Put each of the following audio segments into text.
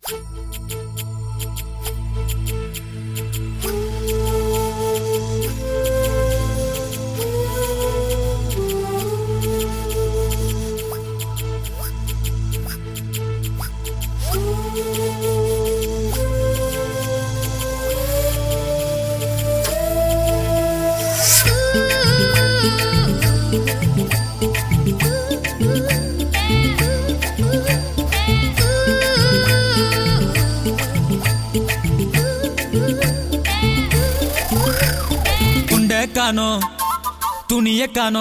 காணோ துணிய காணோ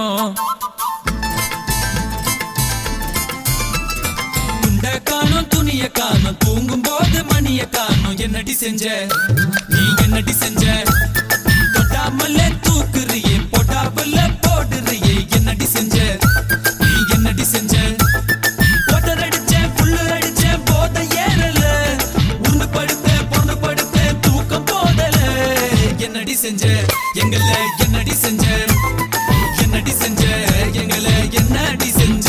துண்ட காணோ துணிய காணோ தூங்கும் போது மணிய காணோ என்னடி செஞ்ச நீ என்னடி செஞ்ச தொட்டாமல்ல தூக்குறியே போட்டாமல்ல போடுறியே என்னடி செஞ்ச நீ என்னடி செஞ்ச போட்டர் அடிச்சேன் புல்லு அடிச்சேன் போத ஏறல உண்டு படுத்தேன் பொண்ணு படுத்தேன் தூக்கம் போதல என்னடி செஞ்ச எங்கள என்னடி செஞ்ச என்னடி செஞ்ச எங்கள என்னடி செஞ்ச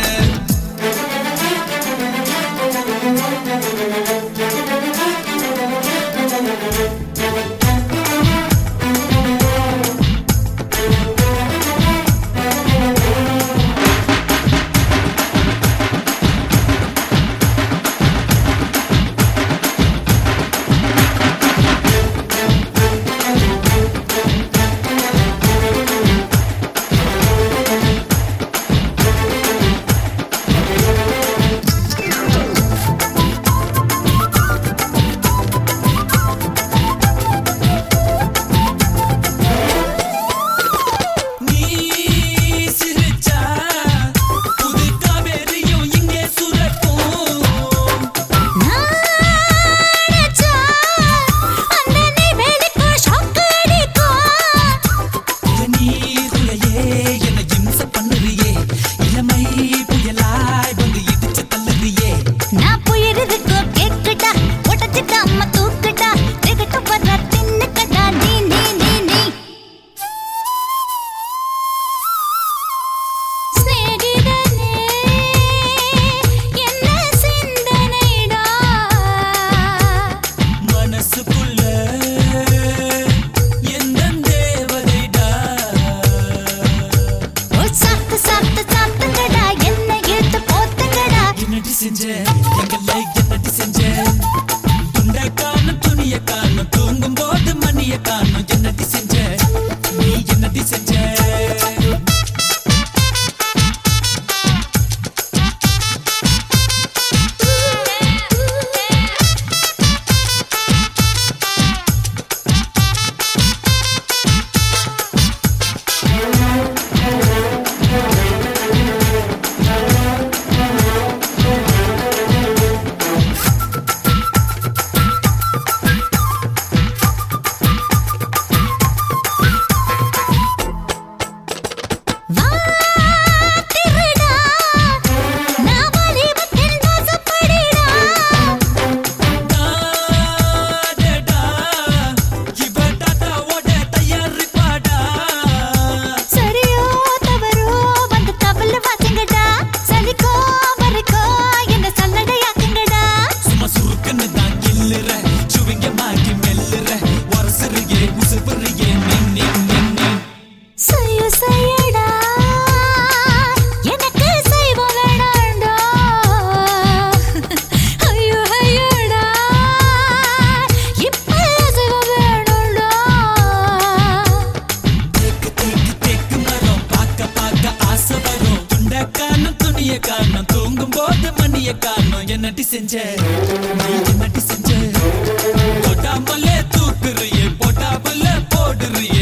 தூங்கும் போது மணிய காணோம் என்னடி செஞ்ச நீ என்னடி செஞ்ச போட்டாமல்ல தூக்குறியே போட்டாமல்ல போடுறியே